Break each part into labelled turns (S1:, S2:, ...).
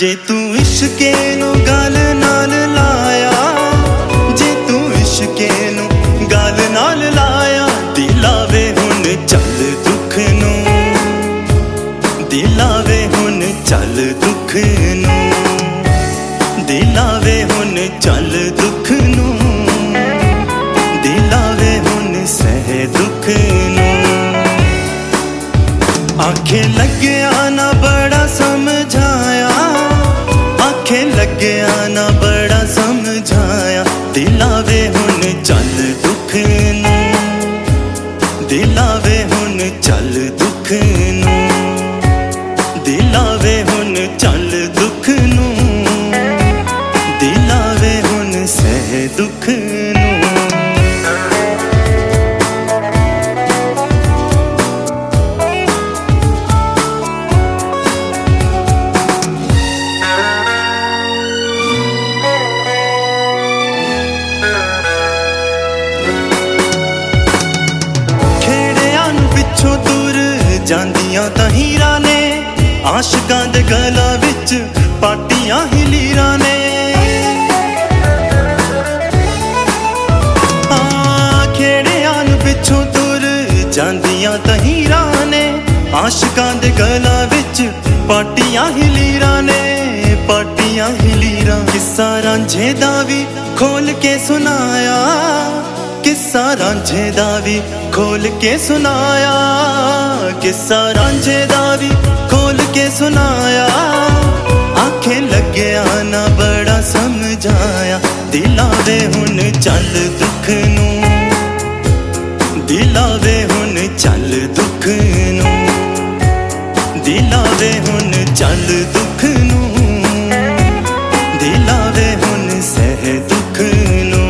S1: जे तू इश्के नू गल नाल लाया, जे तू इश्के नू गल नाल लाया, दिलावे हुन चल दुख नू, दिलावे हुन चल दुख नू, दिलावे हुन चल दुख नू, दिलावे हुन सह दुख नू। आखे लग्या ना बड़ा समझाया, आखे लग्या ना बड़ा समझाया, दिलावे हुन चल दुख नू, दिलावे हुन चल दुख नू, दिलावे हुन चल दुख नू, दिलावे हुन सह दुख नू। ਜਾਂਦੀਆਂ ਤਾਂ ਹੀਰਾਂ ਨੇ, ਆਸ਼ਿਕਾਂ ਦੇ ਗਲਾਂ ਵਿੱਚ ਪਾਟੀਆਂ ਹੀ ਲੀਰਾਂ ਨੇ। ਖੇੜਿਆਂ ਨੂੰ ਪਿੱਛੋਂ ਤੁਰ ਜਾਂਦੀਆਂ ਤਾਂ ਹੀਰਾਂ ਨੇ, ਆਸ਼ਿਕਾਂ ਦੇ ਗਲਾਂ ਵਿੱਚ ਪਾਟੀਆਂ ਹੀ ਲੀਰਾਂ ਨੇ, ਪਾਟੀਆਂ ਹੀ ਲੀਰਾਂ। ਕਿੱਸਾ ਰਾਂਝੇ ਦਾ ਵੀ ਖੋਲ ਕੇ ਸੁਣਾਇਆ, किस्सा रांझे दा भी खोल के सुनाया, किस्सा रांझे दा भी खोल के सुनाया। आखे लग्या ना बड़ा समझाया, दिलावे हुन चल दुख नू, दिलावे हुन चल दुख नू, दिलावे हुन चल दुख नू, दिलावे हुन सह दुख नू।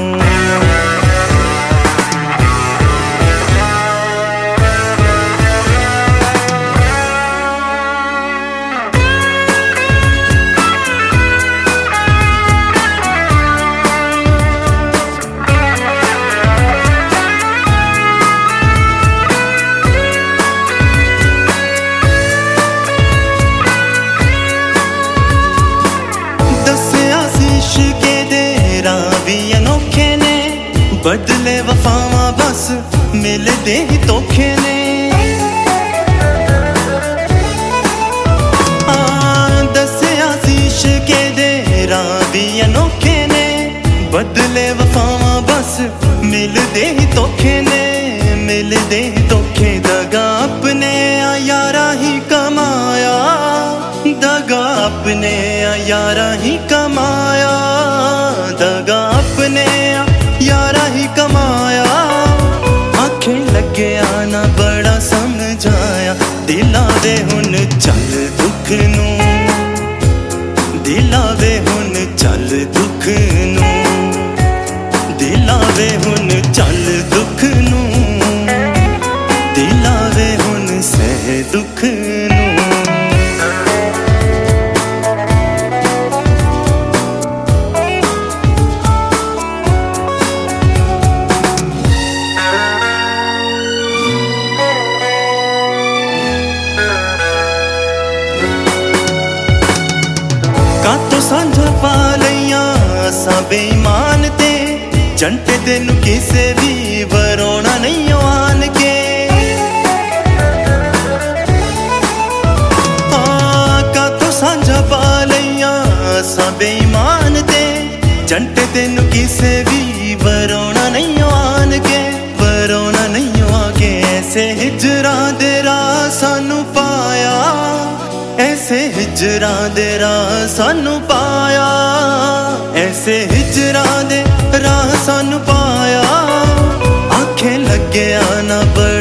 S1: बदले वफावां बस मिलदे ही धोखे ने, दस्सिया सी इश्के दे राह भी अनोखे ने, बदले वफावां बस मिलदे ही धोखे ने, मिलदे ही धोखे। दगा अपने यारा ही कमाया, दगा अपने यारा ही कमाया, दगा अपने यारा ही कमाया। आखे लग्या ना बड़ा समझाया, दिलावे हुन चल दुख नू, दिलावे हुन चल दुख नू, दिलावे हुन चल दुख नू, दिलावे हुन सह दुख नू। कातों सांझा पा लईया असां बेईमान ते, जंटे तेनू किसे भी वरोना नहीं आन के। कातों सांझा पा लईया असां बेईमान ते, जंटे तेनू किसे भी वरोना नहीं आन के, वरोना नहीं आके। ऐसे हिजरां दे राह सानू पाया, ऐसे हिजरां दे राह सानू पाया, ऐसे हिजरां दे राह सानू पाया। आखे लग्या ना बड़ा